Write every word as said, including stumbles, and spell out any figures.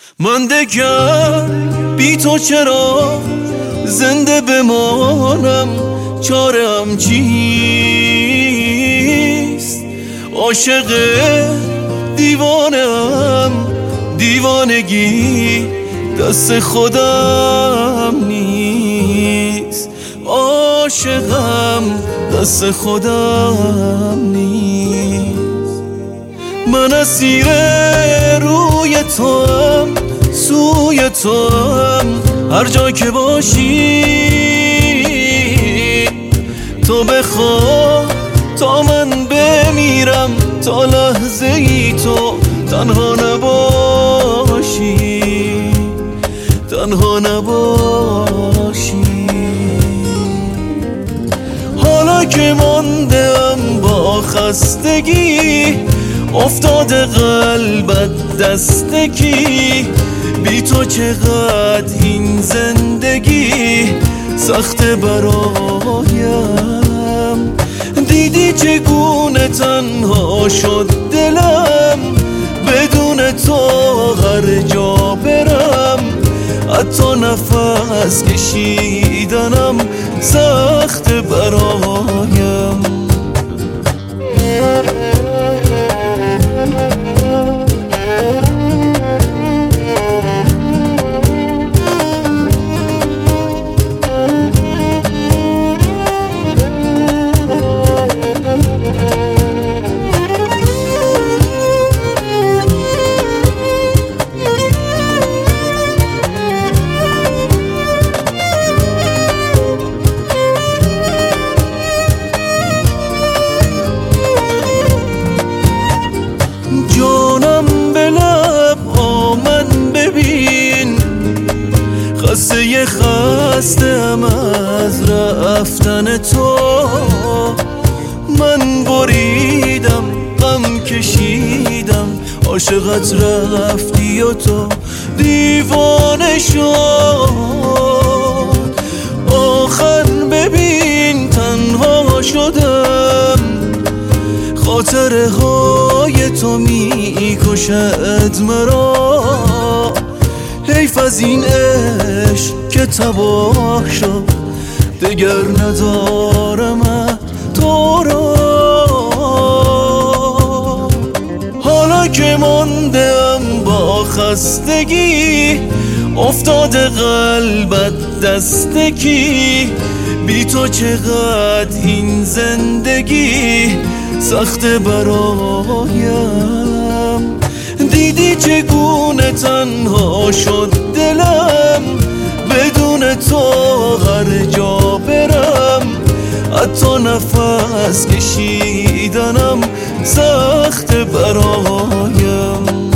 من دگر بی تو چرا زنده بمانم، چارم چیست؟ عاشق دیوانم، دیوانگی دست خودم نیست. عاشقم دست خودم نیست. من اسیر روی توام، سوی توام، هر جا که باشی تو بخوا تا من بمیرم، تا لحظه ای تو تنها نباشی، تنها نباشی. حالا که ماندم با خستگی، افتاده قلبت دستگی، بی تو چقدر این زندگی سخت برایم. دیدی چگونه تنها شد دلم، بدون تو هر جا برم، حتی نفس کشیدنم سخت برایم. جانم به لب آمن ببین، خسته خستم از رفتن تو. من بریدم غم کشیدم، عاشقت رفتی و تو دیوانه شد. آخر ببین تنها شدم، خاطره های تو می کشد مرا. حیف از این عشق که تباه شد، دگر ندارم تو را. حالا که ماندم با خستگی، افتاده قلبت دستگی، بی تو چقدر این زندگی سخت برایم. دیدی چگونه تنها شد دلم، بدون تو هر جا برم، حتی نفس کشیدنم سخت برایم.